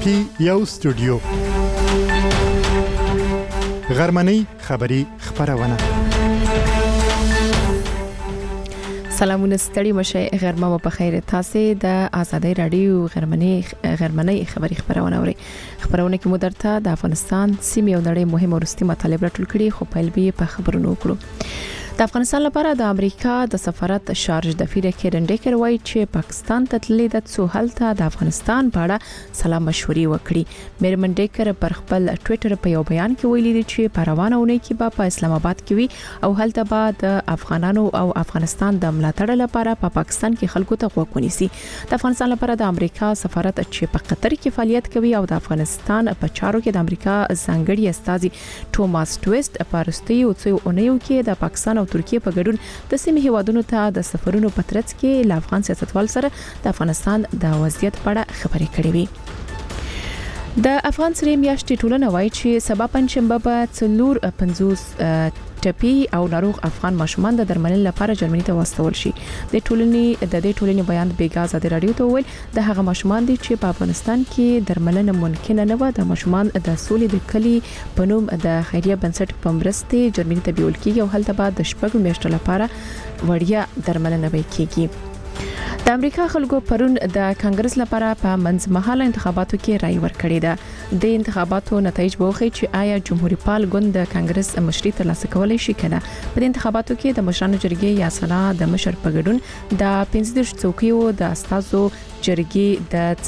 پی یو سټوډیو غرمنۍ خبری خبرونه سلامونه ستړي مشه غرمه مو په خیر تاسو د آزادۍ رادیو غرمنۍ خبری خبرونه اوري خبرونه کې مو درته د افغانستان سیمه او نړۍ مهمه ورستي مطالب راټول کړي خو پیل به په خبرونو وکړو د افغانستان لپاره د امریکا د سفارت شارج دفیر کیرن ډیکر وایي چې پاکستان ته تللی د څو حالت د افغانستان په اړه سلا مشورې وکړي میرمن ډیکر پر خپل ټوئیټر په یو بیان کې ویلي دی چې په روانه اونۍ کې په اسلام آباد کې وي او هلته به د افغانانو او افغانستان د ملاتړ لپاره په پاکستان کې خلکو ته غوږ ونیسي د افغانستان لپاره د امریکا سفارت چې په قطر کې فعالیت کوي او د افغانستان په چارو کې د امریکا ځانګړي استازي ټوماس ټویسټ پارستي او څو اونیو کې د پاکستان او ترکیه په ګډون د سیمې هیوادونو ته د سفرونو په ترڅ کې له افغان سیاستوال سره د افغانستان د وضعیت په اړه خبرې کړې وي د افغان سره میاشتې ټولنه وایي چې سبا پنځشنبه په 450 ټپي او ناروغ افغان ماشومان د درملنې لپاره جرمني ته واستول شي د ټولنې بیان بیګاز د رادیو ته ویل د هغه ماشومان دي چې په افغانستان کې درملنه ممکن نه و د ماشومان د سولې د کلی په نوم د خیریه بنسټ په مرسته جرمني ته بیول کیږي او هلته بعد د شپږ میاشتو لپاره وړیا درملنه وکړي د امریکا خلکو پرون د کانګرس لپاره په منځمهاله انتخاباتو کې رائے ورکړې ده د انتخاباتو نتایج به وښيي چې آیا جمهوریت پال ګوند د کانګرس مشري ترلاسه کولای شي کنه په انتخاباتو کې د مشرانو جرګې یا سنا د مشر په ګډون د 15 څوکیو د استازو جرګې د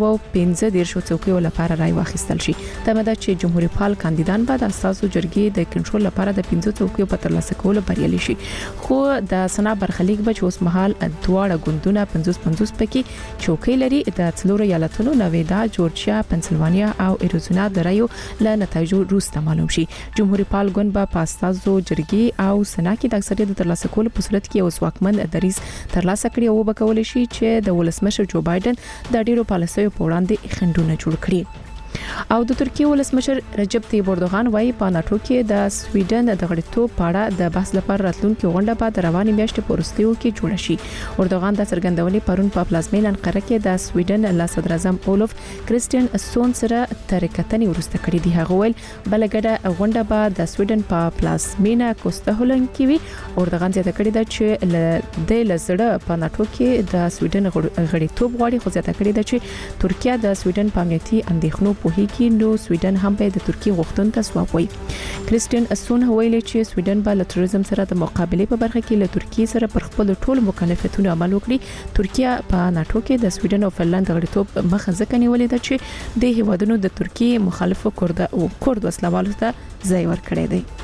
415 څوکیو لپاره رائے واخیستل شي د مده چې جمهوریت پال کاندیدان به د استازو جرګې د کنټرول لپاره د 15 څوکیو په ترلاسه کولو بریالي شي خو د سنا برخلیک به اوس مهال دواړه ګوندونه 50 پکې چوکۍ لري د څلور ایالتونو نویدا جورجیا پنسلوانیا او ایریزونا د رایو له نتایجو وروسته معلوم شي جمهوریت پال ګوند به پاستازو جرګې او سنا کې د اکثریت ترلاسه کولو په صورت کې یو ځواکمن دریز ترلاسه کړي او وکول شي چې د ولسمشر جو بایدن د ډیرو پالیسیو په وړاندې خنډونه جوړ کړي او د ترکیه ولسمشر رجب طیب اردوغان وايي په ناتو کې د سویډن د غړیتوب په اړه د بحث لپاره راتلونکي غونډه په رواني میاشتې پورستیو کې جوړه شي اردوغان د څرګندونې پرون په پلازمین انقره کې د سویډن له صدر اعظم اولف کریستین سون سره ترکتنې ورسته کړې دي هغه ویل بلګړه غونډه به د سویډن په پلازمینا کوستهولن کې وي اردوغان زیاته کړې ده چې د لزړه په ناتو کې د سویډن غړیتوب غواړي خو زیاته کړې ده چې ترکیه د سویډن په امنیتي اندېښنو په هیڅ نو سویډن هم به د ترکیه غوښتنه ځواب وایي کریستین اسون ویلي چې سویډن به له تروریزم سره د مقابله په برخه کې له ترکیه سره پر خپل ټول مکلفیتونو عمل وکړي ترکیه په ناتو کې د سویډن او فنلند غړیتوب مخه ځکه نیولې ده چې د هیوادونو د ترکیه مخالفو کورد وسلوالو ته ځای ورکړی دی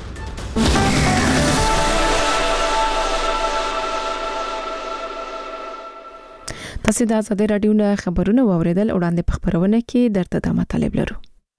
تاسو د آزادۍ رادیو نه خبرونه واوریدل وړاندې په خبرونه کې درته د مطالب لرو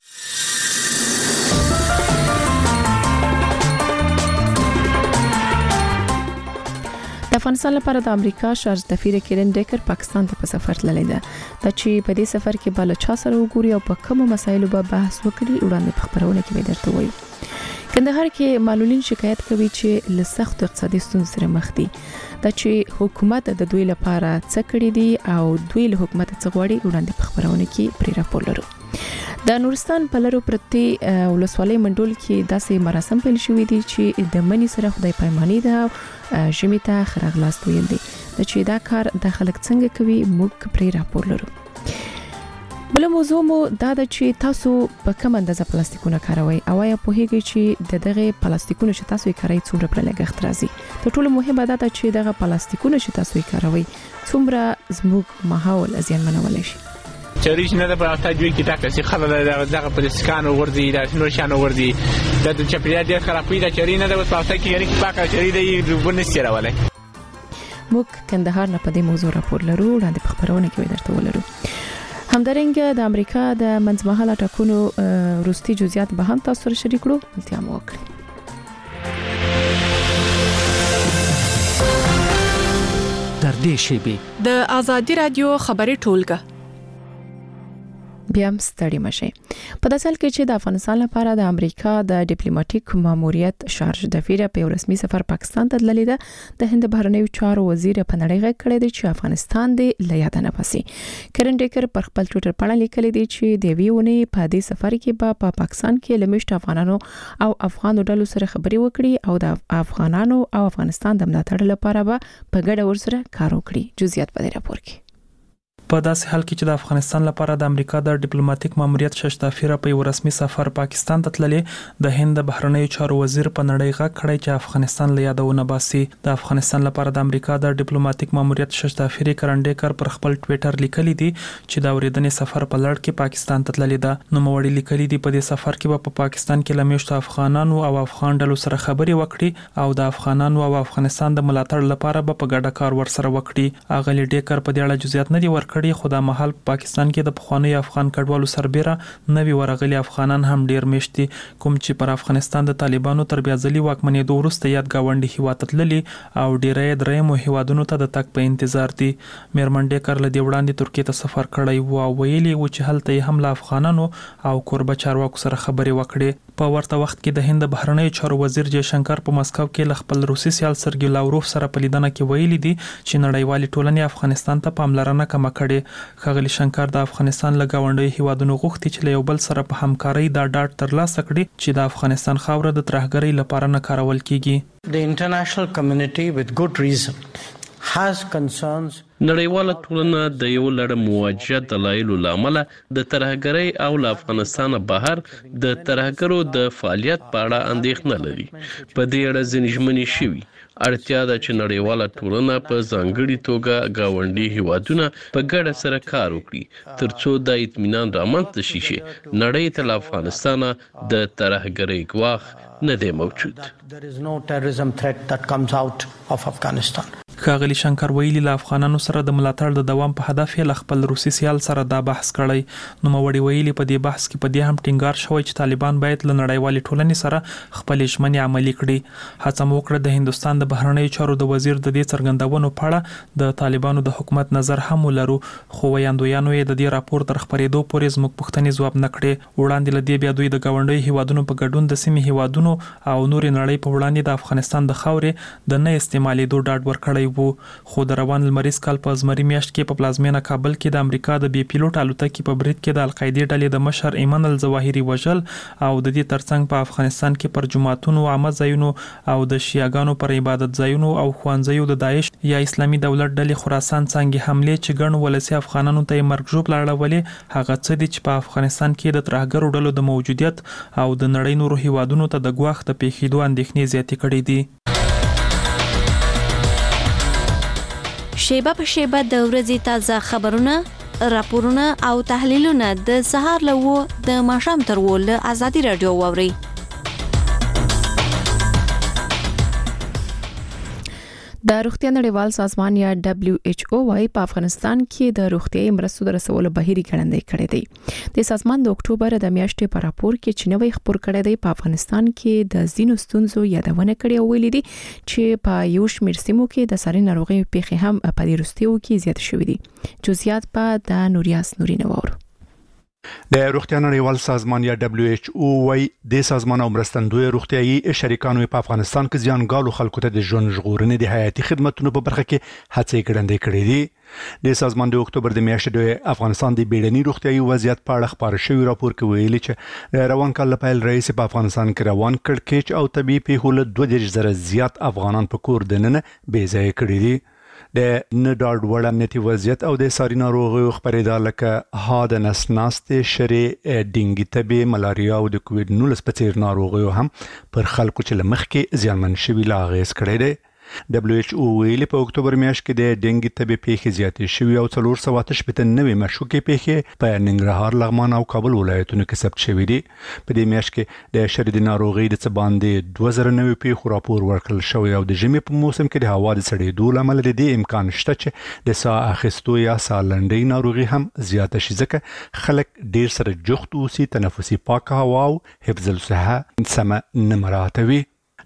د افغانستان لپاره د امریکا شارج دفیر کیرن ډیکر پاکستان ته په سفر تللی ده د چې په دې سفر کې بل چا سره وګوري او په کومو مسایلو به بحث وکړي وړاندې په خبرونه کې به درته وایو کندهار کې معلولین شکایت کوي چې له سخت اقتصادي ستونزو سره مخ دي دا چې حکومت د دوی لپاره څه کړی دي او دوی له حکومت څخه غواړي وړاندې په خبرونه کې پری راپور لرو د نورستان په لرو پرتی ولسوالۍ منډول کې داسې مراسم پیل شوې دي چې د منی سره خدای پایمانی ده ژمي ته خرغلاست ویل دي چې دا کار د خلک څنګه کوي موږ پری راپور لرو بل موضوع مو دا د چې تاسو په کوم اندازه پلاستیکونه کاروئ او یا په هیګي چې دغه پلاستیکونه چې تاسو یې کاروئ څومره پر لګښت راځي ته ټول مهمه ده چې دغه پلاستیکونه چې تاسو یې کاروئ څومره زموږ ماحول ازیانمنول شي چریش نه د پراستا جوړ کی تاکه سي خلل دغه پلاستیکانو وردی د نورشانو وردی د چپریات ډیر خرابوي د چری نه د پراستا کې یعنی پاکه چری دی ربونه سیراوله موږ کندهار نه په دې موضوع راپور لرو وړاندې په خبرونه کې درته ولرو همدارنګه د امریکا د منځمهاله ټاکنو وروستي جزئیات به هم تاسو سره شریک کړو التیا مو وکړئ در دې شیبه د آزادۍ رادیو خبري ټولګه بیا هم ستړي مشي. په داسې حال کې چې د افغانستان لپاره د امریکا د ډیپلوماټیک ماموریت شارج دفیره په رسمي سفر پاکستان ته تللی ده، د هند بهرنیو چارو وزیر په نړۍ غږ کړی دی چې افغانستان د لیاد نه پسي. کرن ډیکر پر خپل ټوئیټر باندې لیکلی دی چې د ویونی په دې سفر کې په پاکستان کې لمشت افغانانو او افغان ډلو سره خبري وکړي او د افغانانو او افغانستان د ملاتړ لپاره به په ګډه ورسره کار وکړي. جزئیات په دې راپور کې. په داسې حال کې چې د افغانستان لپاره د امریکا د ډیپلوماټیک ماموریت ششتافیره په یو رسمي سفر پاکستان ته تللی، د هند بهرنیو چارو وزیر په نړۍ غږ کړی چې افغانستان له یادونه باسي. د افغانستان لپاره د امریکا د ډیپلوماټیک ماموریت ششتافیره کرن ډیکر پر خپل ټوئیټر لیکلی دی چې د اوریدنې سفر په لړ کې پاکستان ته تللی ده. نو موړي لیکلی دی په دې سفر کې په پاکستان کې لمشت افغانانو او افغان ډلو سره خبري وکړي او د افغانانو او افغانستان د ملاتړ لپاره په ګډه کار ورسره وکړي. اغلی ډیکر په دې اړه جزئیات نه دی ورکړي، خو د محل پاکستان کې د پخوانی افغان کډوالو سربېره نوي ورغلي افغانان هم ډیر مشتي، کوم چې پر افغانستان د طالبانو تر بیا ځلي واکمنېدو وروسته یاد گاونډي هیواد تللي او ډیرې درېمو هیوادونو ته د تک په انتظار دي. میرمن ډیکر له دې وړاندې ترکیه ته سفر کړی و او ویلي و چې هلته هم له افغانانو او کوربه چارواکو سره خبري وکړي. په ورته وخت کې د هند بهرنیو چارو وزیر جے شنکر په مسکو کې له خپل روسي سیال سرګي لاوروف سره په لیدنه کې ویلي دي چې نړیوالې ټولنې افغانستان ته پاملرنه کم کړي. ښاغلي شنکر د افغانستان له گاونډي هیوادونو غوښتي چې له یو بل سره په همکارۍ دا ډاډ ترلاسه کړي چې د افغانستان خاوره د ترهګرۍ لپاره نه کارول کیږي. The international community with good reason has concerns. نړیواله ټولنه د یو لړ مواجه دلایلو لامل د ترهګرۍ او له افغانستان بهر د ترهګرو د فعالیت په اړه اندېښنه لري. په دې اړه ځینې ژمنې شوي. اړتیا ده چې نړیواله ټولنه په ځانګړي توګه گاونډي هیوادونه په ګډه سره کار وکړي ترڅو د اطمینان رامنځته شي چې نړۍ ته له افغانستان د ترهګرۍ ګواښ نه دی موجود. There is no terrorism threat that comes out of Afghanistan. ښاغلي شنکر ویلي له افغانانو سره د ملاتړ د دوام په هدف یې له خپل روسي سیال سره دا بحث کړی. نو موړي ویلي په دې بحث کې په دې هم ټینګار شوی چې طالبان باید له نړیوالې ټولنې سره خپل ژمنې عملي کړي. هڅه مو وکړه د هندستان د بهرنیو چارو د وزیر د دې څرګندونو په اړه د طالبانو د حکومت نظر هم ولرو، خو ویاندویانو یې د دې راپور تر خبرېدو پورې زموږ پوښتنې ځواب نه کړې. وړاندې له دې بیا دوی د گاونډي هیوادونو په ګډون د سیمې هیوادونو او نورې نړۍ په وړاندې د افغانستان د خاورې د نه استعمالېدو ډاډ ورکړی وو. خو د روان لمریز کال په زمري میاشت کې په پلازمینه کابل کې د امریکا د بي پیلوټ الوتکې په برید کې د القاعده ډلې د مشر ایمن الظواهري وژل او د دې ترڅنګ په افغانستان کې پر جماعتونو، عامه ځایونو او د شیعاګانو پر عبادت ځایونو او خوانځیو د داعش یا اسلامي دولت ډلې خراسان څنګه حمله چې ګڼ ولسی افغانانو ته مرګ ژوب لاړولې، هغه څه دي چې په افغانستان کې د ترهګرو ډلو د موجودیت او د نړۍ نورو هیوادونو ته د ګواښ د پیښېدو اندېښنې زیاتې کړې دي. شیبه په شیبه د ورځې تازه خبرونه، راپورونه او تحلیلونه د سهار له 9 د ماښام تر 10 له آزادي رادیو واوري. د روغتیا نړیوال سازمان یا WHO وايي په افغانستان کې د روغتیايي مرستو د رسولو بهیر ګړندی کړی دی. د سازمان د اکتوبر د میاشتې په راپور کې چې نوې خبر کړی دی په افغانستان کې د زینو ستونزو یادونه کړې او ویلي دي چې په یو شمېر سیمو کې د ساري ناروغي پیښې هم په دې وروستیو کې زیات شوې دي. جزئیات په د نوریاس نوري نوور. د روغتیا نړیوال سازمان یا WHO وايي د سازمان او مرستندوی روغتیايي شریکانو په افغانستان کې ځانګړو خلکو ته د ژوند ژغورنې د حیاتي خدماتو په برخه کې هڅې ګړندې کړې دي. د سازمان د اکتوبر د میاشتې د افغانستان د بیړني روغتیايي وضعیت په اړه خبر شوی راپور کې ویلي چې روان کال لپاره رئیس په افغانستان کې روان کړکېچ او طبي پیښو له 2000 زیات افغانان په کور دننه بې ځای کړي دي. د نډاډ وړ امنیتي وضعیت او د ساري ناروغیو خبرېدا لکه هاد نسناستې شری ډینګي تبي ملاریا او د کووډ 19 په څیر ناروغیو هم پر خلکو چې لمخ کې زیانمن شوي لا غیس کړي دي. WHO ویلي په اکتوبر میاشت کې د ډینګي تبي پیښې زیاتې شوي او 489 مشکوکې پیښې په ننګرهار، لغمان او کابل ولایتونو کې ثبت شوي دي. په دې میاشت کې د شری ناروغي د څه باندې 2009 پیښو راپور ورکړل شوی او د ژمي په موسم کې د هوا د سړېدو لامل د دې امکان شته چې د ساه اخیستو یا ساه لنډۍ ناروغي هم زیاته شي، ځکه خلک ډیر سره جوخت اوسي، تنفسي پاکه هوا او حفظ الصحه سمه نه مراعاتوي.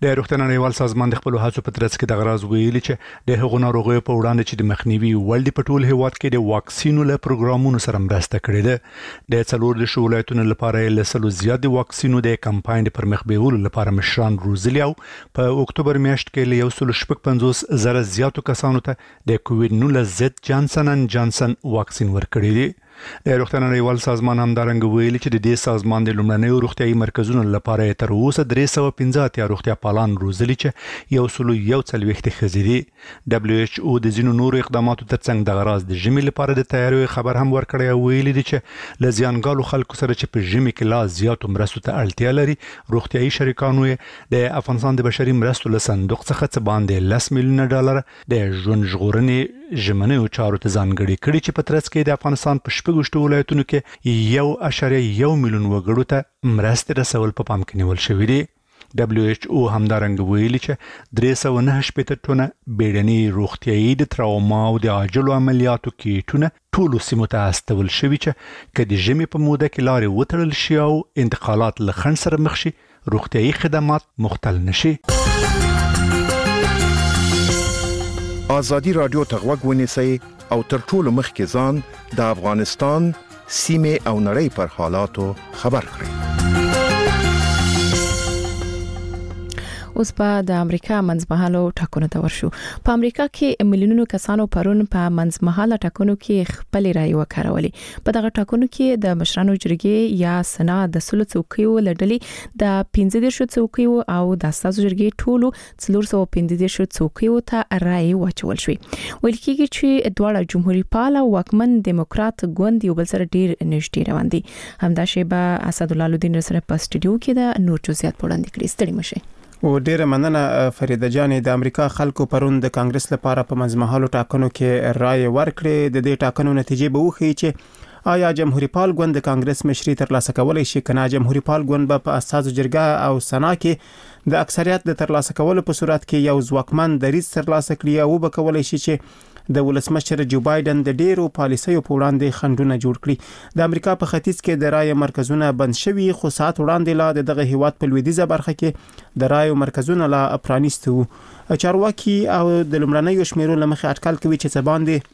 د روغتیا نړیوال سازمان د خپل هڅو په ترڅ کې د غراض ویلي چې د هغو ناروغیو په وړاندې چې د مخنیوي ول د پټول هیواد کې د واکسینو له پروګرامونو سره مرسته کړې ده. د څلور د ولایتونو لپاره له سلو زیات د واکسینو د کمپاین د پرمخ بیولو لپاره مشران روزلی او په اکتوبر میاشت کې له 150 زره زیاتو کسانو ته د کووډ 19 ضد جانسن اند جانسن واکسین ورکړی دی. د روغتیا نړیوال سازمان همدارنګه ویلي چې د دې سازمان د لومړنیو روغتیايي مرکزونو لپاره تر اوسه 315 روغتیا پالان روزلي چې 140 ښځې دي. WHO د ځینو نورو اقداماتو ترڅنګ د غراض د ژمي لپاره د تیاریو خبر هم ورکړی او ویلي دي چې ل زیانګالو خلکو سره چې په ژمي کې لا زیاتو مرستو ته اړتیا لري روغتیايي شریکانو د افغانستان د بشري مرستو له صندوق څخه څه باندې $10 میلیون د ژوند ژغورنې ژمنیو چارو ته ځانګړي کړي چې په ترڅ کې د افغانستان په شپږ ولایتونو کې 1.1 میلیون وګړو ته مرستې رسول په پام کې نیول شوې دي. WHO همدارنګه ویلي چې 309 ټنه بیړني روغتیايي د تراوما او د عاجلو عملیاتو کیټونه ټولو سیمو ته استول شوي چې کله د ژمي په موده کې لارې وتړل شي او انتقالات له خنډ سره مخ شي روغتیايي خدمات مختل نشي. آزادی رادیو ته غوږ ونیسئ او تر ټولو مخکې ځان د افغانستان سیمه او نړۍ پر حالاتو خبر کړئ. اوس په د امریکا منځمهاله ټاکنو ته ورشو. په امریکا کې میلیونونو کسانو پرون په منځمهاله ټاکنو کې خپل رائے وکړولې. په دغه ټاکنو کې د مشرانو جرګې یا سنا د سلو څوکیو لړلې د 15 څوکیو او د اساسو جرګې ټولو 415 څوکیو ته رائے واچول شوې. ویل کېږي چې دواړه جمهوریت پال او واکمن دیموکرات ګوند یو بل سره ډیر نږدې روان دي. همدا شیبه اسدالله الدین سره په سټډیو کې د نور جزئیات وړاندې کړي. ستړي مشه. او ډیره مننه فریده جان. د امریکا خلکو پرون د کانګرس لپاره په منځمهالو ټاکنو کې رائے ورکړې. د دې ټاکنو نتیجې به وښیي چې آیا جمهوریت پال ګوند د کانګرس مشري ترلاسه کولای شي کنه جمهوریت پال ګوند به په اساسو جرګه او سنا کې د اکثریت د ترلاسه کولو په صورت کې یو ځواکمن دریځ ترلاسه کړي او به کولای شي چې د ولسمشر جو بایدن د ډیرو پالیسیو په وړاندې خنډونه جوړ کړي. د امریکا په ختیځ کې د رائے مرکزونه بند شوي خو سات وړاندې لا دغه هیواد په لویدیځه برخه کې د رائے مرکزونه لا پرانیستو. چارواکي او د لومړنیو شمیرو لمخې اټکل کوي چې څه باندې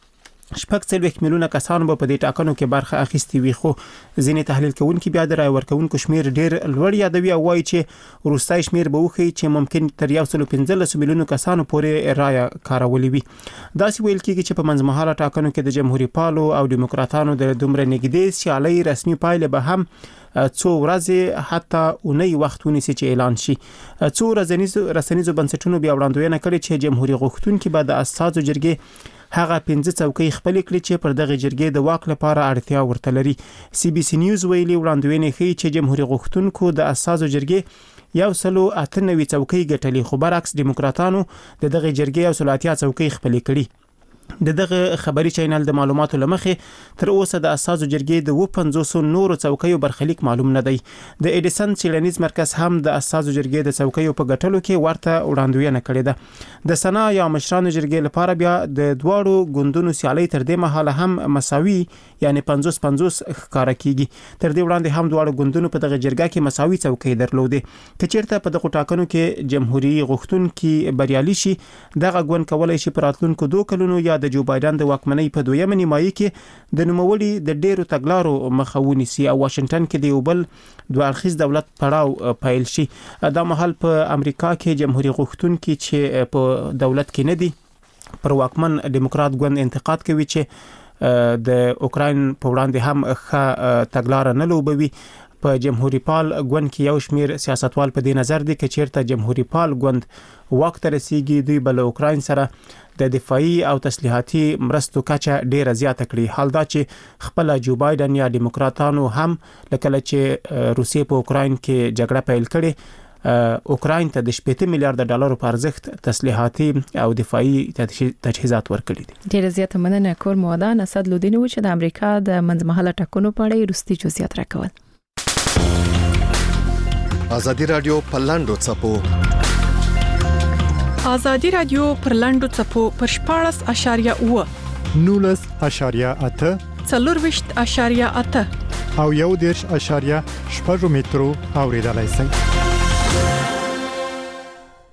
4 میلیونه کسان به په دې ټاکنو کې برخه اخیستي وي. خو ځینې تحلیل کوونکي بیا د رائے ورکوونکو شمیر ډیر لوړ یادوي او وایي چې وروستای شمیر به وښیي چې ممکن تر 115 میلیونه کسانو پورې رائے کارولې وي. دا سی ویل کېږي چې په منځمهاله ټاکنو کې د جمهوریت پالو او دیموکراتانو د دومره نږدې سیالۍ رسمي پایله به هم څو ورځې حتی اونۍ وخت ونیسي چې اعلان شي. څو رسنیزو بنسټونو بیا وړاندوینه کړې چې جمهوریت غوښتونکي به د اساسو جرګې هغه 15 څوکۍ خپل کړي چې پر دغه جرګې د واک لپاره اړتیا ورته لري. CBC نیوز ویلي وړاندوینه ښیي چې جمهوریت غوښتونکو د اساسو جرګې 198 څوکۍ ګټلې خو برعکس دیموکراتانو د دغه جرګې 180 څوکۍ خپل کړي. د دغه خبري چینل د معلوماتو لمخې تر اوسه د اساسو جرګې د 250 نورو څوکیو برخلیک معلوم نه دی. د ایډیسن چیلنیز مرکز هم د اساسو جرګې د څوکیو په ګټلو کې ورته وړاندوینه کړې ده. د سنا یا مشرانو جرګې لپاره بیا د دواړو ګوندونو سیالي تر دې مهاله هم مساوي یعنی 50-50 ښکارا کیږي. تر دې وړاندې هم دواړو ګوندونو په دغه جرګه کې مساوي څوکۍ درلودې. کچیرته په دغه ټاکنو کې جمهوریت غوښتونکي بریالي شي دغه ګوند کولای شي په راتلونکو 2 کلونو یا د جو بایدن د واکمنۍ په دویمه نیمایي کې د نوموړي د ډیرو تګلارو مخه ونیسي او واشنگټن کې د یو بل دوه اړخیز دولت پړاو پیل شي. دا مهال په امریکا کې جمهوریت غوښتونکي چې په دولت کې نه دي پر واکمن دیموکرات ګوند انتقاد کوي چې د اوکراین په وړاندې هم ښه تګلار نه لوبوي. په جمهوریت پال ګوند کې یو شمیر سیاستوال په دې نظر دي چې چیرته جمهوریت پال ګوند واک ته رسیږي دوی بل اوکراین سره د دفاعي او تسلیحاتي مرستو کچه ډیره زیاته کړي. حال دا چې خپل جو بایدن یا دیموکراتانو هم لکه چې روسیې په اوکراین کې جګړه پیل کړي اوکراین ته د 80 میلیارډ ډالرو په ارزښت تسلیحاتي او دفاعي تجهیزات ورکړي دي. ډیره زیاته مننه کور موادان اسد لودین و چې د امریکا د منځمهاله ټاکنو په اړه وروستي جزئیات راکول. آزادی رادیو پلاندو چپو آزادی رادیو پر لاندو چپو پر 14.8 19.8 4.8 او 1.8 مترو اوریدلای شئ.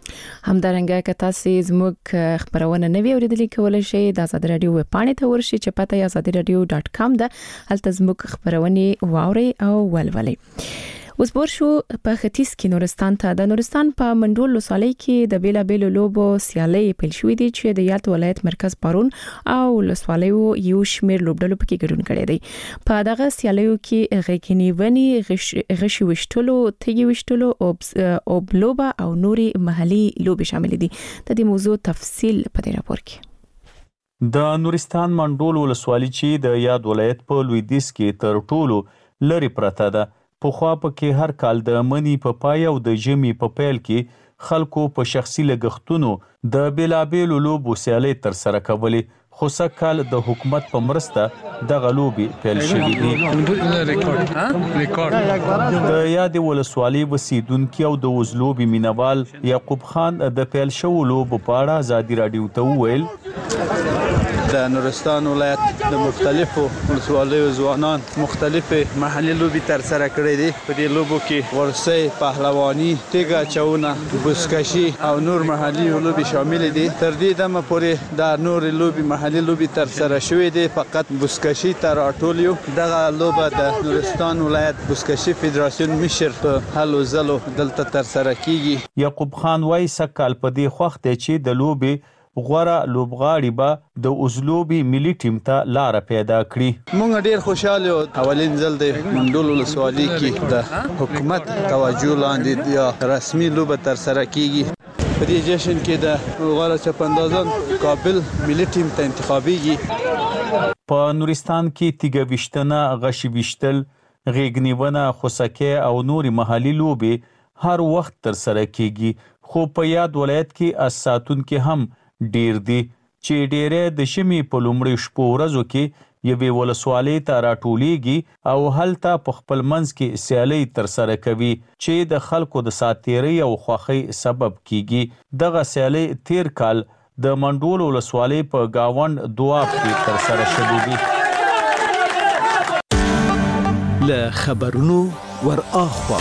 همدارنګه که تاسو زموږ خبرونه نه وی اوریدلې کولای شئ د آزاد رادیو ویب پاڼې ته ورشئ چې پته یې azadiradio.com ده. هلته زموږ خبرونه واوري او ولولئ. اوس ورشو په ختیځ کې نورستان ته. د نورستان په منډول ولسوالۍ کې د بیلابېلو لوبو سیالۍ پیل شوې دي چې د یاد ولایت مرکز پارون او ولسوالیو یو شمېر لوبډلو پکې ګډون کړي دي. په دغه سیالیو کې غېکنیونی غشي وشتلو، تیږي وشتلو او بلوبا او نوري محلي لوبې شامل دي. د دې موضوع تفصیل په دې راپور کې. د نورستان منډول ولسوالۍ چې د یاد ولایت په لویدیځ کې تر ټولو لري پرته ده، په خوا پکې هر کال د منی په پای او د ژمي په پیل کې خلکو په شخصي لګښتونو د بیلابېلو لوبو سیالۍ تر سره کولې، خو سږکال د حکومت په مرسته دغه لوبې پیل شوې دي. د یاد ولسوالۍ اوسیدونکي او د وزلوبې مینوال یعقوب خان د پیل شوو لوبو په اړه آزادي رادیو ته وویل د نورستان ولایت د مختلفو ولسوالیو ځوانان مختلفې محلي لوبې تر سره کړې دي. په دې لوبو کې ورسۍ، پهلواني، تیږه اچونه، بزکشي او نور محلي لوبې شامل دي. تر دې دمه پورې د نور لوبې محلي لوبې تر سره شوې دي. فقط بزکشي تر اټولیو دغه لوبه د نورستان ولایت بزکشي فدراسیون مشر په هلو ځلو دلته تر سره کیږي. یعقوب خان وايي سږکال په دې وخت چې د لوبې غوړه لوبغاړي به د اوزلوبي ملي ټیم ته لار پیدا کړي. موږ ډیر خوشاله یو. اولین ځل د منډول ولسوالۍ کې د حکومت توجه لاندې یا رسمي لوبه تر سره کیږي. په دې جشن کې د غوړه چپندازان کابل ملي ټیم ته انتخابيږي. په نورستان کې تیږه وشتنه، غشي وشتل، غېګنیونه، خوسکه او نوري محلي لوبې هر وخت تر سره کیږي. خو په یاد ولایت کې اساتون کې هم ډیر دي چې ډیره د شمی په لومړي شپو ورځو کې یوې ولسوالۍ ته راټولیږي او هلته په خپل منځ کې سیالۍ تر سره کوي چې د خلکو د ساتیرۍ او خوښۍ سبب کیږي. دغه سیالۍ تیر کال د منډول ولسوالۍ په گاوند دواب کې تر سره شوې دي. له خبرونو ور اخوا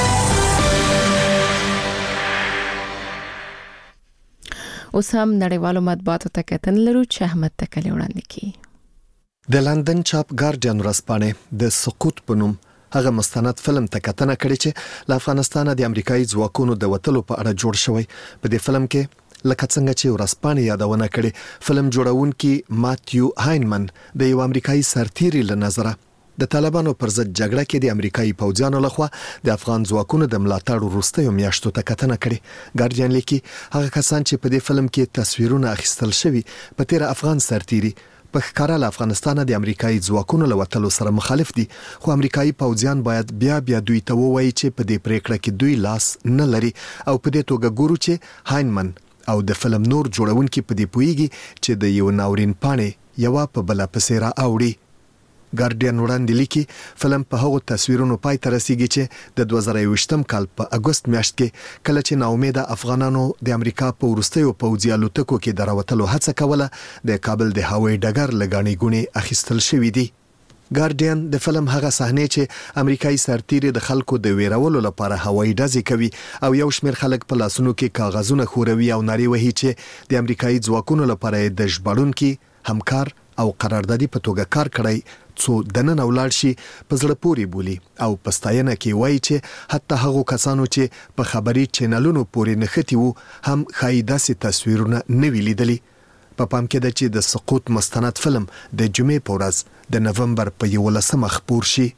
اوس هم نړیوالو مطبوعاتو ته کتن لرو چې احمد تکلی وړاندې کی. د لندن چاپ ګارډین ورځپاڼې د سقوط په نوم هغه مستند فلم ته کتنه کړې چې له افغانستان د امریکایي ځواکونو د وټلو په اړه جوړ شوی. په دې فلم کې لکه څنګه چې ورځپاڼې یادونه کړې، فلم جوړونکي ماتیو هاینمن د یو امریکایي سرتیري له نظره د طالبانو پر ضد جګړه کې د امریکایي پوځیانو لخوا د افغان ځواکونو د ملاتړ وروستیو میاشتو ته کتنه کړې. ګارډین لیکي هغه کسان چې په دې فلم کې تصویرونه اخیستل شوي په تیر افغان سرتیري په ښکارا له افغانستان د امریکایي ځواکونو له وټلو سره مخالف دي، خو امریکایي پوځیان باید بیا دوی ته ووایي چې په دې پریکړه کې دوی لاس نه لري. او په دې توګه ګورو چې هاینمن او د فلم نور جوړونکي په دې پوهیږي چې د یو ناورین پاڼې یو په بل پسې را اوړي. ګارډین وړاندې لیکي فلم په هغو تصویرونو پای ته رسیږي چې د 2021م کال په اگست میاشت کې کله چې ناامیده افغانانو د امریکا په وروستیو پوځي الوتکو کې د راوتلو هڅه کوله د کابل د هوایي ډګر لګانی ګونې اخیستل شوې دي. ګارډین د فلم هغه صحنه چې امریکایي سرتیري د خلکو د ویرولو لپاره هوایي ډزې کوي او یو شمېر خلک په لاسونو کې کاغذونه خوروي او نارې وهي چې د امریکایي ځواکونو لپاره د ژباړونکي همکار او قراردادي په توګه کار کړی څو دننه ولاړ شي په زړه پورې بولی او پستاینه کې وایي چې حتی هغو کسانو چې په خبري چینلونو پورې نښتي وو هم ښایي داسې تصویرونه نه وي لیدلي. په پام کې ده چې د سقوط مستند فلم د جمعې په ورځ د نومبر په 11 خپور شي.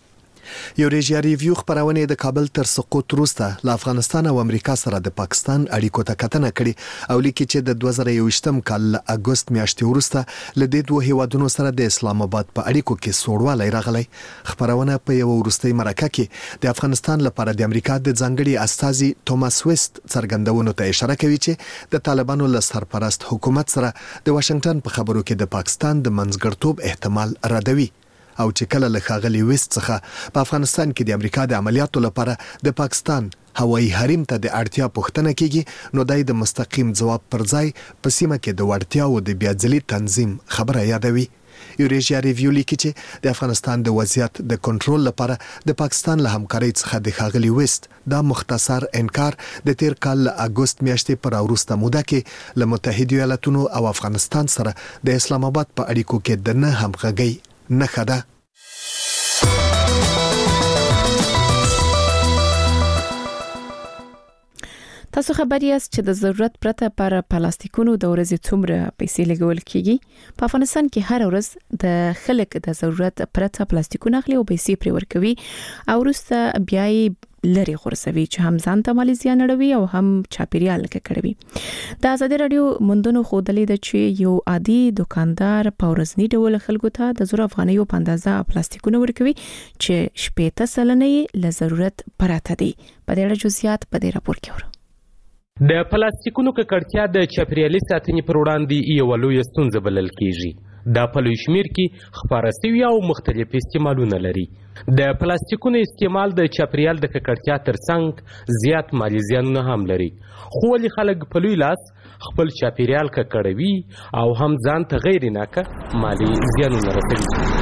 یو ریجیا ریویو خبرونه د کابل تر سقوط وروسته له افغانستان او امریکا سره د پاکستان اړیکو ته کتنه کړې او لیکي چې د 2021م کال له اگست میاشتې وروسته له دې دوه هیوادونو سره د اسلام آباد په اړیکو کې سوړوالی راغلی. خبرونه په یو وروستي مرکه کې د افغانستان لپاره د امریکا د ځانګړي استازي توماس ویست څرګندونو ته اشاره کوي چې د طالبانو له سرپرست حکومت سره د واشنگټن په خبرو کې د پاکستان د منځګړتوب احتمال ردوي او چې کله له ښاغلي ویست څخه په افغانستان کې د امریکا د عملیاتو لپاره د پاکستان هوایي حریم ته د اړتیا پوښتنه کیږي نو دای د مستقیم ځواب پر ځای په سیمه کې د وړتیاو د بیا ځلي تنظیم خبره یادوي. یوریشیا ریویو لیکي چې د افغانستان د وضعیت د کنټرول لپاره د پاکستان له همکارۍ څخه د ښاغلي ویست دا مختصر انکار د تیر کال اگست میاشتې پر وروسته موده کې له متحده ایالاتونو او افغانستان سره د اسلام آباد په اړیکو کې د نه همغږۍ نښه ده. تاسو خبر یاست چې د ضرورت پرته پر پلاستیکونو د ورځې څومره پیسې لګول کیږي؟ په افغانستان کې هر ورځ د خلک د ضرورت پرته پلاستیکونه اخلي او پیسې پرې ورکوي او وروسته بیا یې لري غورځوي چې هم ځان ته مالي زیان اړوي او هم چاپیریال ککړوي. د آزادي رادیو موندنو خودلې د چې یو عادي دکاندار په ورځنی ډول خلکو ته د 0 افغانیو په اندازه پلاستیکونه ورکوي چې 80% له ضرورت پرته دي. په دې اړه جزئیات په دې راپور کې ورو. د پلاستیکونو ککړتیا د چاپیریالي ساتنې پر وړاندې یو لوی ستونزه بلل کیږي. دا په لوی شمیر کې خپاره شوي او مختلف استعمالونه لري. د پلاستیکونو استعمال د چاپیریال د ککړتیا ترڅنګ زیات مالي زیانونه هم لري. خو ولې خلک په لوی لاس خپل چاپیریال ککړوي او هم ځان ته غیر ناکه مالي زیانونه رسوي؟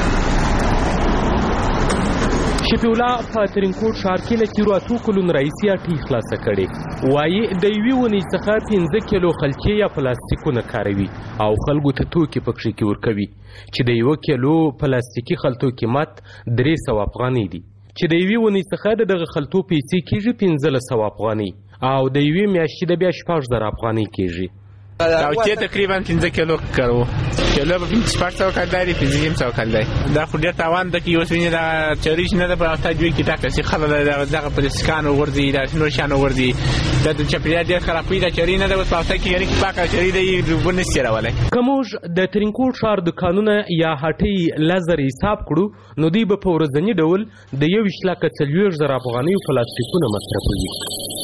شفیع الله په ترینکوټ ښار کې له تیرو 8 کلونو راهیسې اټۍ خلاصه کړې. وایي د یوې ونې څخه 15 کیلو خلچې یا پلاستیکونه کاروي او خلکو ته توکي پکښې کې ورکوي چې د 1 کیلو پلاستیکي خلطو قیمت 300 افغانۍ دي چې د یوې ونې څخه دغه خلطو پیسې کېږي 1500 افغانۍ او د یوې میاشتې د بیا 6000 افغانۍ کېږي. او چې تقریبا 15 کیلو کارو کیلو په 500 کډاري 500 کډای دا خو ډیر تاوان د کی اوسینه دا چریش نه د پراته جوړ کی تاکه سي خلل دغه په سکان ورځي دا نور شان ورځي د چپریاد ډیر خرابې دا چری نه د پراته کی یعنی پاکه چری دی ونه سیرواله. کومج د ترینکوټ ښار دکانونه یا هټۍ لزر حساب کړو نو دی په ورځنی ډول د 1,40,000 افغانۍ پلاستیکونه مصرفوي.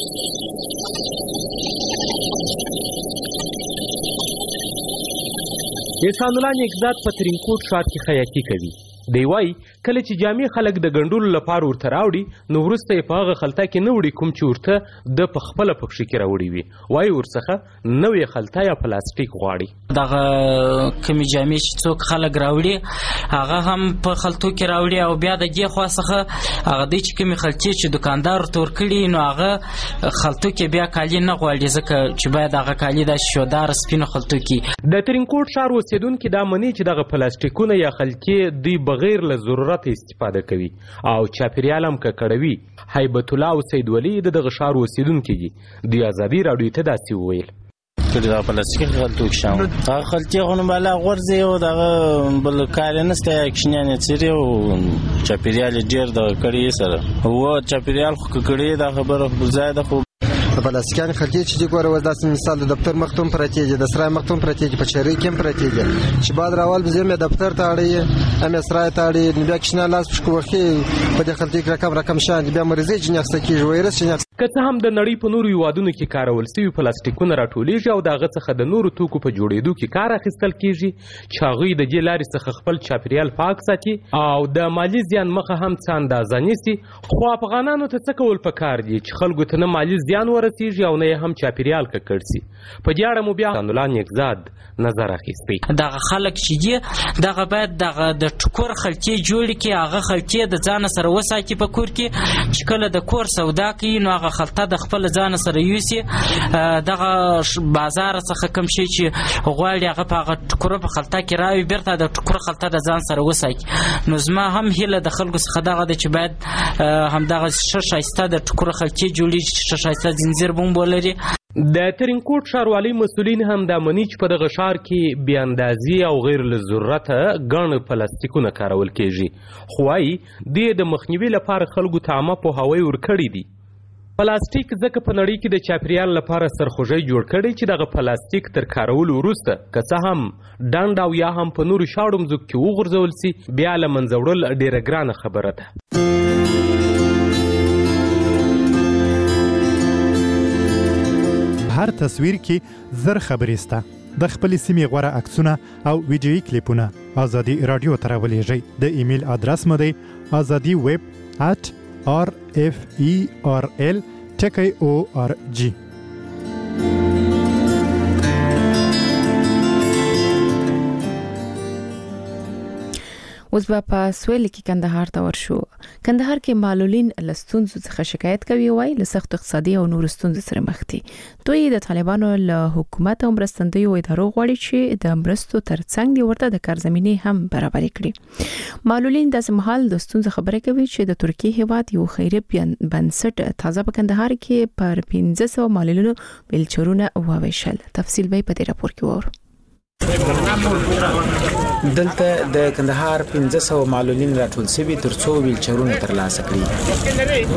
احسان الله نیکزاد په ترینکوټ ښار کې خیاطي کوي. دی وایي کله چې جامې خلک د ګنډلو لپاره ورته راوړي نو وروسته یې په هغه خلطه کې نه وړي کوم چې ورته د په خپله پکښې کې راوړي وي. وایي ورڅخه نوې خلطه یا پلاستیک غواړي. دغه کومې جامې چې څوک خلک راوړي هغه هم په خلطو کې راوړي او بیا د دې خوا څخه هغه دی چې کومې خلطې چې دکاندار ورته ورکړي نو هغه خلطو کې بیا کالي نه غواړي ځکه چې باید هغه کالي داسې شوداره سپینو خلطو کې. د ترینکوټ ښار اوسېدونکي دا مني چې دغه پلاستیکونه یا خلطې دوی بغیر له ضرورت استفاده کوي او چاپیریال هم ککړوي. هیبت الله او سید ولی دغه ښار اوسېدونکي دي. د آزادي راډیو ته داسې وویل کړي دا پلاستیکي خلطو کې شامل هغه خلطې خو نو بالا غورځي او دغه بل کار نه سته اکشنیان چیرې او چاپیریال ډیر د کړي سره او چاپیریال خو کړي دا خبره بزاید خو پلاستیکي خلطې چې ګوره وداسې مثال د دفتر مختوم پرتی دي د سرای مختوم پرتی دي په چری کې پرتی دي چې بعد راول بزم دفتر ته اړي ام سرای ته اړي بیا کښنه لاس پښکو وخی په دې خلطې رقم شان بیا مرزي جنښت کې وایرس جنښت که څه هم د نړۍ په نورو هیوادونو کې کارول شوي پلاستیکونه راټولیږي او د هغه څخه د نورو توکو په جوړېدو کې کار اخیستل کیږي چې هغوی د دې لارې څخه خپل چاپیریال پاک ساتي او د مالي زیان مخه هم څه اندازه نیسي. خو افغانانو ته څه کول پکار دي چې خلکو ته نه مالي زیان ورسیږي او نه هم چاپیریال ککړ سي؟ په دې اړه مو بیا احسان الله نیکزاد نظر اخیستی. دغه خلک چې دي دغه باید دغه د ټکور خلطې جوړ کړي هغه خلطې د ځان سره وساتي په کور کې چې کله د کور سودا کوي نو هغه خلطه د خپل ځان سره یوسي دغه بازار څخه کوم شي چې غواړي هغه په هغه ټکور په خلطه کې راوي بیرته د ټکور خلطه د ځان سره وساتي. نو زما هم هیله د خلکو څخه دغه د چې باید همدغه شایسته د ټکور خلطې جوړي شایسته زنجیر بم ولري. د ترینکوټ ښاروالۍ مسؤلین هم دا مني چې په دغه ښار کې بې اندازې او غیر له ضرورته ګڼ پلاستیکونه کارول کیږي. خو وایي دې د مخنیوي لپاره خلکو ته عامه پوهاوی ورکړی دی. پلاستیک ځکه په نړۍ کې د چاپیریال لپاره سرخوږی جوړ کړی چې دغه پلاستیک تر کارولو وروسته که څه هم ډنډ او یا هم په نورو شاړو مځکو کې وغورځول سي بیا له منځه وړل ډیره ګرانه خبره ده. هر تصویر کې زر خبرې سته. د خپل سیمې غوره عکسونه او ویډیویي کلیپونه آزادي رادیو ته راولېږئ. د ایمیل ادرس مو دی azadi@referl.org. اوس په سویل کې کندهار ته ورشو. کندهار کې معلولین لستونزو څخه شکایت کوي وای له سخت اقتصادي او نور ستونزو سره مخ دي. دوی د طالبانو له حکومت او مرستندوی ادارو غواړي چې د مرستو ترڅنګ دی ورته د کار زمينه هم برابر کړي. معلولین د سمحال د ستونزو خبره کوي چې د ترکیه هیواد یو خیري بنسټ تازه په کندهار کې پر 1500 معلولینو ویلچرونه وویشل. تفصیل به په دې راپور کې وورو. دلته د کندهار 1500 معلولین راټول شوي ترڅو ویلچرونه ترلاسه کړي.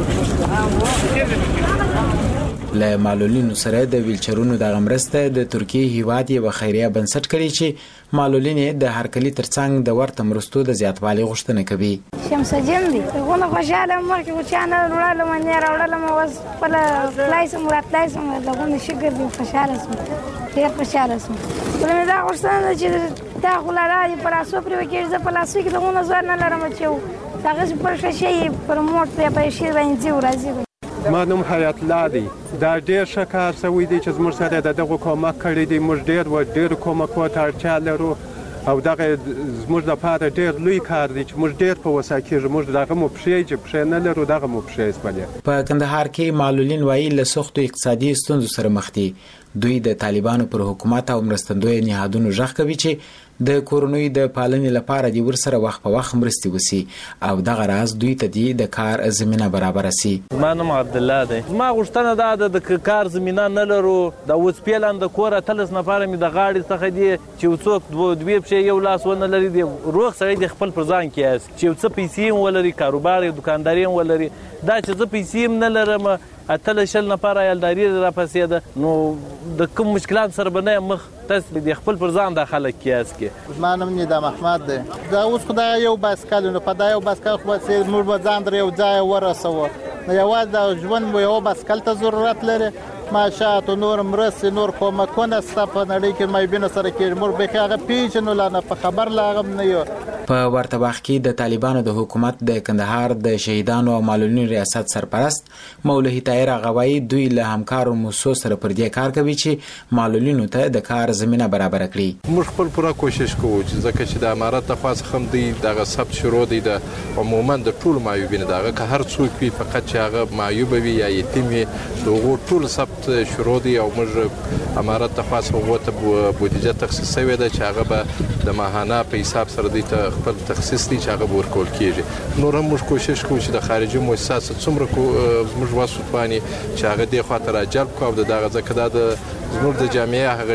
له معلولینو سره د ویلچرونو د غمرسته د ترکیه هیواد یو خیریه بنسټ کړي چې معلولین د هرکلي ترڅنګ د ورته مرستو د زیاتوالي غوښتنه کوي. شمس جندي غوونه خوشاله مرکه و چانه وړاله منه راوړله مو وس په لایسم راتلایسم دغه شګر دی خوشاله سم ډیر خوشاله سم. ولې دا غوښتنه چې دا غولاره پر اسو پر وکړ ز په لاسو کې دغه زور نه لرم چې هغه پر شي پر موټ په شي باندې ورازي. ما نوم حیات الله دی. دا ډیر ښه کار شوی دی چې زموږ سره دغه کومک کړی دی. موږ ډیر کومک ته اړتیا لرو او دغه زموږ لپاره ډیر لوی کار دی چې موږ ډیر په وساکیږو. موږ دغه مو پښې نه لرو دغه مو پښې سپلې. په کندهار کې معلولین وایي له سختو اقتصادي ستونزو سره مخ دي. دوی د طالبانو پر حکومت او مرستندوی نهادونو ژغ کوي چې د کورونوي د پالنې لپاره دی ورسره وخت په وخت مرستي وسی او دغه راز دوی ته دی د کار زمينه برابر سي. ما نوم عبد الله دی. ما غوښتنه ده د کار زمينه نه لرو. د اوس پیلان د کور تلس نفر می د غاړي څخه دی چې څوک دوی په یو لاس ونه لري دی روغ سره دی خپل پر ځان کېاس چې څه پیسې ولري کاروبار دکانداري ولري دا چې څه پیسې نه لرم اتل شل نفر یالداري را پسې ده نو د کوم مشکلات سره بنه مخ تاسو د خپل پر ځان داخله کیاس کې. ما نوم نظام احمد دی. دا اوس خدای یو باسکل نو په دا یو باسکل خو چې موږ ځان در یو ځای ورسو نو یوازې د ژوند یو باسکل ته ضرورت لري. ماشات نور مرسي نور کومکونه ستپ نړۍ کې مې بینه سره کې مور به هغه پیژنو لا نه په خبر لاغم نه یو. په ورته وخت کې د طالبانو د حکومت د کندهار د شهیدانو او معلولین ریاست سرپرست مولوی طاهر غوایی دوی له همکارو موسسو سره پر دې کار کوي چې معلولینو ته د کار زمينه برابر کړي. موږ خپل پوره کوشش کوو چې ځکه چې د امارات د خاص خم دی دغه ثبت شروع دی د عموما د ټول معیوبین دغه که هر څوک وي فقط چې هغه معیوب وي یا یتیم وي دغه ټول ثبت شروع دی او موږ امارات د خاص وغوته بودیجه تخصیص شوی دی چې هغه به د ماهانه په حساب سره دی ته خپل تخصیص دی چې هغه ورکول کیږي. نور هم موږ کوشش کوو چې د خارجي مؤسسات څومره موږ واسو باندې چې هغه د خاطر جلب کوو دغه ځکه د زموږ د جامعه هغه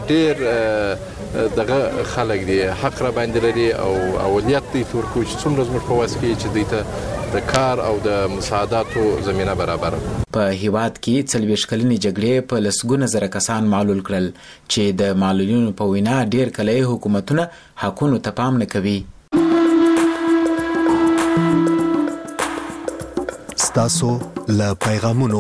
ډیر دغه خلک دی حق را باندې لري او اولیت دی تور کو چې څومره زموږ په واسه کې چې دی ته د کار او د مساعداتو زمينه برابر. په هیواد کې 40 کلنې جګړې په لسګونه زره کسان معلول کړل چې د معلولینو په وینا ډیر کله حکومتونه حقونو ته پام نه کوي. ستاسو له پیغامونو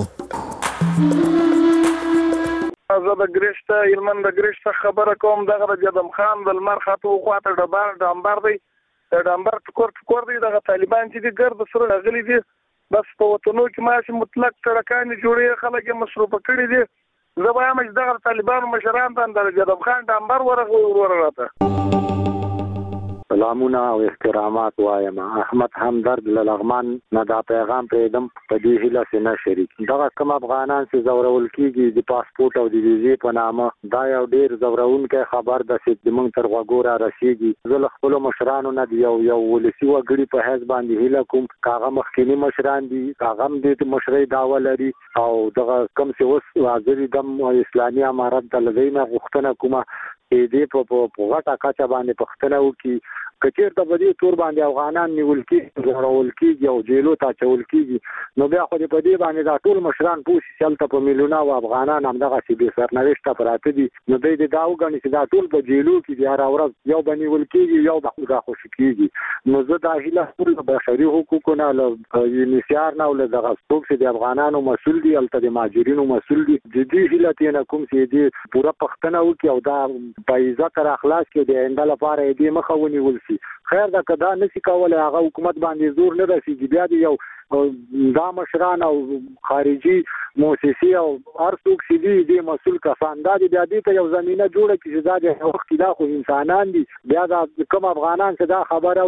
زه د ګریشته هلمند د ګریشته خبره کوم. دغه د جدم خان د لمر خاطو خواته ډامبر دی د ډامبر ټکور دی. دغه طالبان چې دي ګرد سره غلي دي بس په وطنو کې ماشي مطلق سړکانې جوړې خلک یې مصروفه کړي دي. زه وایم چې دغه طالبانو مشران ته د جدم خان ډامبر ورغه سلامونه او احترامات وایم. احمد همدرد لغمان نه دا پیغام پرېدم په دې هیله سينه شریک. دغه کوم افغانان چې زورول کیږي د پاسپورت او د ویزې په نامه دا یو ډیر زورونکې خبر د سید موږ تر وګوره رسیدي. زه خپل مشرانو نه دی یو ولسی وګړي په حساب باندې هیله کوم کاغه مخکینی مشران دي کاغه د مشرۍ داوا لري او دغه کم څه اوس حاضر دم اسلامي امارت د لدینه غوښتنه کومه دې په غټه کاچا باندې پښتنه وکي کچیر ته بدی تور باندې افغانان نیول کیږي ضرورول کیږي او جیلو ته چول کیږي نو بیا خو دې په دې باندې دا ټول مشران پوښي چلته په میلیونه او افغانان هم دغه سی به سرنوشت پراته دي نو دې دا وګڼي چې دا ټول په جیلو کې دی راورځ یو باندې ول کیږي یو د خدا خوشی کیږي نو زه دا هیله ټول بشري حقوقونه له یونیسیار نه ول دغه څوک چې د افغانانو مسول دي الته د ماجرینو مسول دي د دې هیله تینا کوم چې دې پورا پښتنه وکي او دا په عزت را اخلاص کې د انده لپاره دې مخاوني ولسي خیر دا کدا نسی کولای هغه حکومت باندې زور نه رسیږي بیا دی یو دا مشران او خارجي مؤسسي او ارڅوک سي دي مسول کسان دا بیا دې ته یو زمينه جوړه کړي چې دا د وخت دا خو انسانان دي بیا دا کوم افغانان چې دا خبر اوري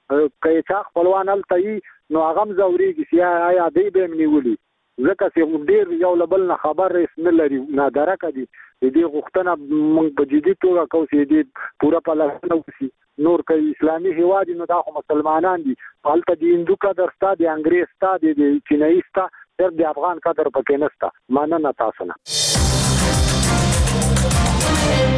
کای چا خپلوان التي نو هغه زوريږي چې آیا دې به نیولي ځکه چې ډیر یو لبل نه خبر نه لري نادره کدي دې غوښتنه موږ په جدي توګه کوو چې دې پورا پلان وسی نور کوي اسلامي هیواد نو دا خو مسلمانان دي حالت دي هندو قدر ستا دي انګريز ستا دي چینایي ستا تر د افغان قدر پکې نستا مننه تاسو نه